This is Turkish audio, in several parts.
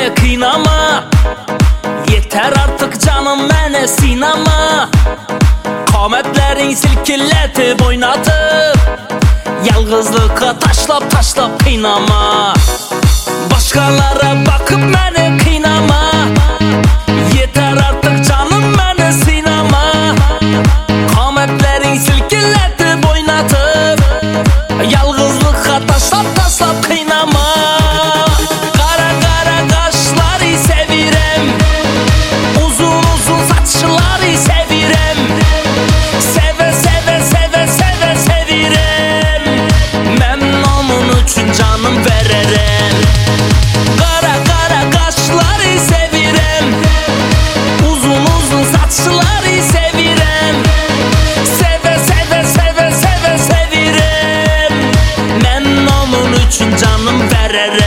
beni kıynama. Yeter artık canım beni sinema. Kametlerin silkiletip oynatıp yalgızlığa taşlap taşlap kıynama. Başkalara bakıp beni kıynama. Yeter artık canım beni sinema. Kametlerin silkiletip oynatıp yalgızlığa taşlap taşlap kıynama. Kara kara kaşları sevirem, uzun uzun saçları sevirem. Seve seve seve seve sevirem. Ben onun için canım veririm. Kara kara kaşları sevirem, uzun uzun saçları sevirem. Seve seve seve seve sevirem. Ben onun için canım veririm.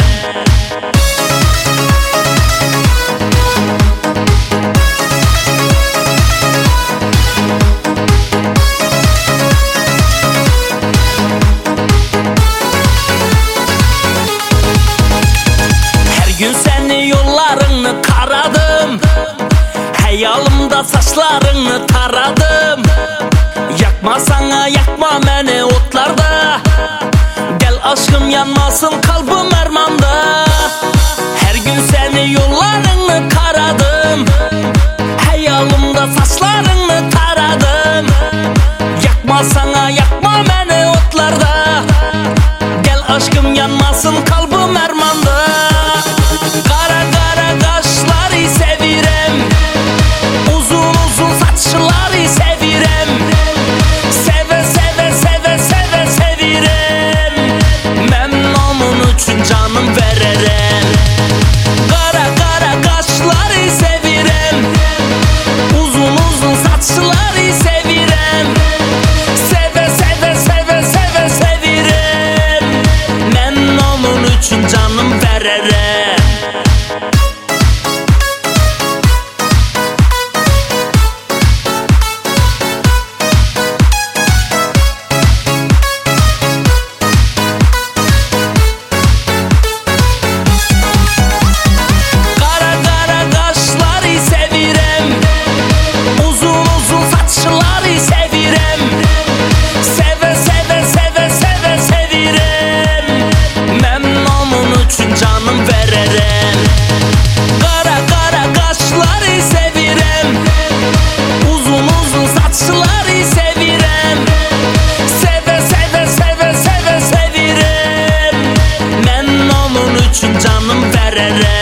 Gün seni yollarını karadım, hayalımda saçlarını taradım. Yakma sana yakma beni otlarda, gel aşkım yanmasın kalbim ermanda. Her gün seni yollarını karadım, hayalımda saçlarını taradım. Yakma sana yakma beni otlarda, gel aşkım yanmasın kalbim ermanda. Kara kara kaşları sevirem, uzun uzun saçları sevirem. Seve seve seve seve sevirem. Ben onun için canım veririm. Kara kara kaşları sevirem, uzun uzun saçları sevirem. Seve seve seve seve sevirem. Ben onun için canım veririm. Canım veririm. Kara kara kaşları sevirem, uzun uzun saçları sevirem. Seve seve seve seve sevirem. Ben onun için canım veririm.